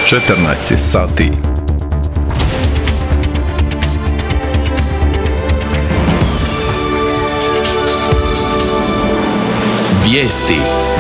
14 sati. Vijesti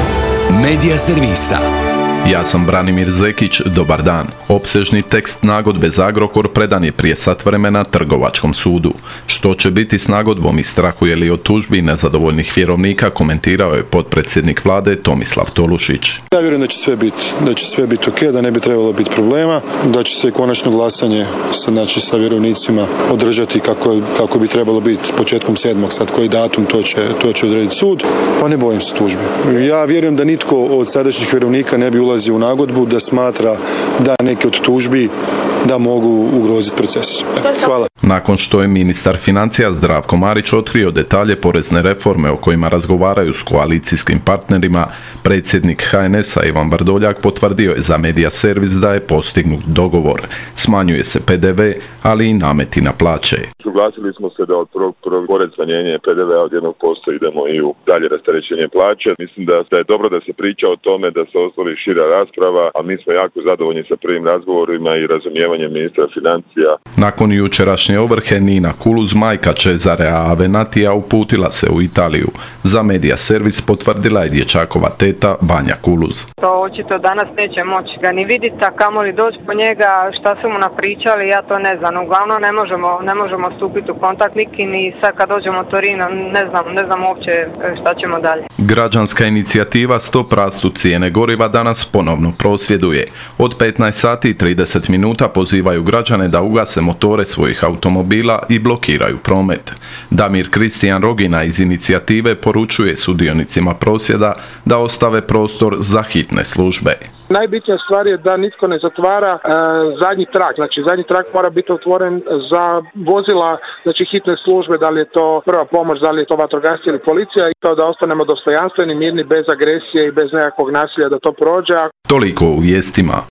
Medija servisa. Ja sam Branimir Zekić, dobar dan. Opsežni tekst nagodbe za Agrokor predan je prije sat vremena Trgovačkom sudu. Što će biti s nagodbom i strahuje li od tužbi nezadovoljnih vjerovnika, komentirao je potpredsjednik vlade Tomislav Tolušić. Ja vjerujem da će sve biti ok, da ne bi trebalo biti problema, da će se konačno glasanje sa vjerovnicima održati kako bi trebalo biti početkom 7. sad koji datum, to će odrediti sud, pa ne bojim se tužbi. Ja vjerujem da nitko od sadašnjih vjerovnika ne bi ulazio u nagodbu da smatra da neke od tužbi da mogu ugroziti proces. Hvala. Nakon što je ministar financija Zdravko Marić otkrio detalje porezne reforme o kojima razgovaraju s koalicijskim partnerima, predsjednik HNS-a Ivan Vrdoljak potvrdio je za Medija servis da je postignut dogovor. Smanjuje se PDV, ali i nameti na plaće. Suglasili smo se da od prvog pored smanjenja PDV-a od 1% idemo i u dalje rasterećenje plaće. Mislim da je dobro da se priča o tome, da se otvori šira rasprava, a mi smo jako zadovoljni sa prvim razgovorima i razumijevanjem ministra financija. Nakon jučerašnje ovrhe Nina Kuluz, majka Cesarea Avenatija, uputila se u Italiju. Za Medija servis potvrdila je dječakova teta Vanja Kuluz. To očito danas neće moći ga ni vidjeti, a kamoli doći po njega, šta su mu napričali, ja to ne znam. Uglavnom ne možemo stupiti u kontakt ni sad kad dođemo u Torino, ne znam uopće šta ćemo dalje. Građanska inicijativa Stop rastu cijene goriva danas ponovno prosvjeduje. Od 15 sati i 30 minuta pozivaju građane da ugase motore svojih automobila i blokiraju promet. Damir Kristijan Rogina iz inicijative poručuje sudionicima prosvjeda da ostave prostor za hitne službe. Najbitnija stvar je da nitko ne zatvara zadnji trak. Znači, zadnji trak mora biti otvoren za vozila, znači hitne službe, da li je to prva pomoć, da li je to vatrogasci ili policija, i to da ostanemo dostojanstveni, mirni, bez agresije i bez nekakvog nasilja da to prođe. Toliko u vijestima.